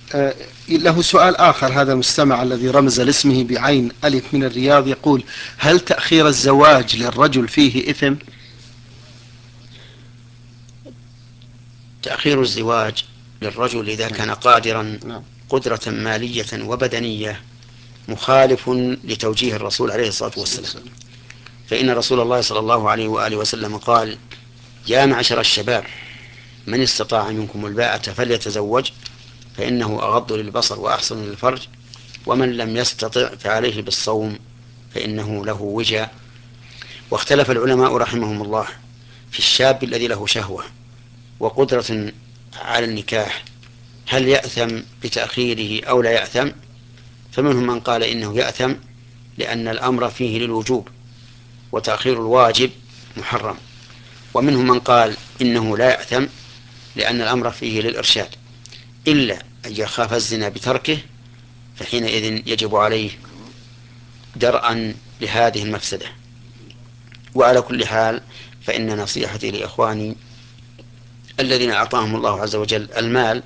له سؤال آخر. هذا المستمع الذي رمز لاسمه بعين ألف من الرياض يقول: هل تأخير الزواج للرجل فيه إثم؟ تأخير الزواج للرجل إذا كان قادرا نعم. قدرة مالية وبدنية مخالف لتوجيه الرسول عليه الصلاة والسلام، فإن رسول الله صلى الله عليه وآله وسلم قال: يا معشر الشباب من استطاع منكم الباءة فليتزوج فإنه أغض للبصر وأحسن للفرج، ومن لم يستطع فعليه بالصوم فإنه له وجاء. واختلف العلماء رحمهم الله في الشاب الذي له شهوة وقدرة على النكاح هل يأثم بتأخيره أو لا يأثم، فمنهم من قال إنه يأثم لأن الأمر فيه للوجوب وتأخير الواجب محرم، ومنهم من قال إنه لا يأثم لأن الأمر فيه للإرشاد، إلا أن يخاف الزنا بتركه فحينئذ يجب عليه درءا لهذه المفسدة. وعلى كل حال فإن نصيحتي لإخواني الذين أعطاهم الله عز وجل المال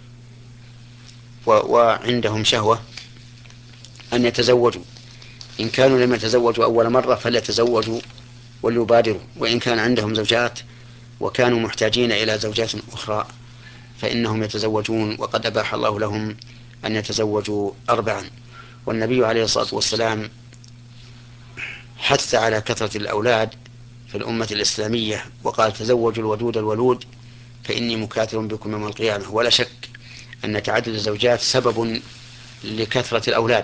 وعندهم شهوة أن يتزوجوا، إن كانوا لم يتزوجوا أول مرة فليتزوجوا وليبادروا، وإن كان عندهم زوجات وكانوا محتاجين إلى زوجات أخرى فإنهم يتزوجون، وقد أباح الله لهم أن يتزوجوا 4. والنبي عليه الصلاة والسلام حث على كثرة الأولاد في الأمة الإسلامية وقال: تزوجوا الودود الولود فإني مكاثر بكم يوم القيامة. ولا شك أن تعدد الزوجات سبب لكثرة الأولاد.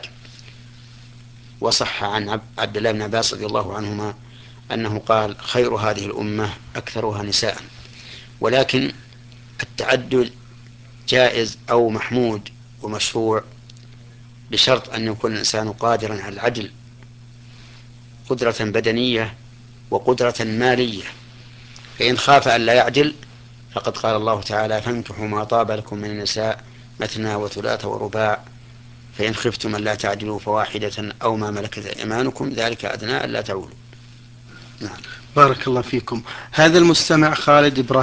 وصح عن عبد الله بن عباس رضي الله عنهما أنه قال: خير هذه الأمة أكثرها نساء. ولكن التعدد جائز أو محمود ومشروع بشرط أن يكون الإنسان قادرا على العدل، قدرة بدنية وقدرة مالية، فإن خاف أن لا يعدل فقد قال الله تعالى: فانكحوا ما طاب لكم من النساء مثنى وثلاث ورباع فإن خفتم أن لا تعدلوا فواحدة أو ما ملكت أيمانكم ذلك أدنى ألا تعولوا. نعم. بارك الله فيكم. هذا المستمع خالد إبراهيم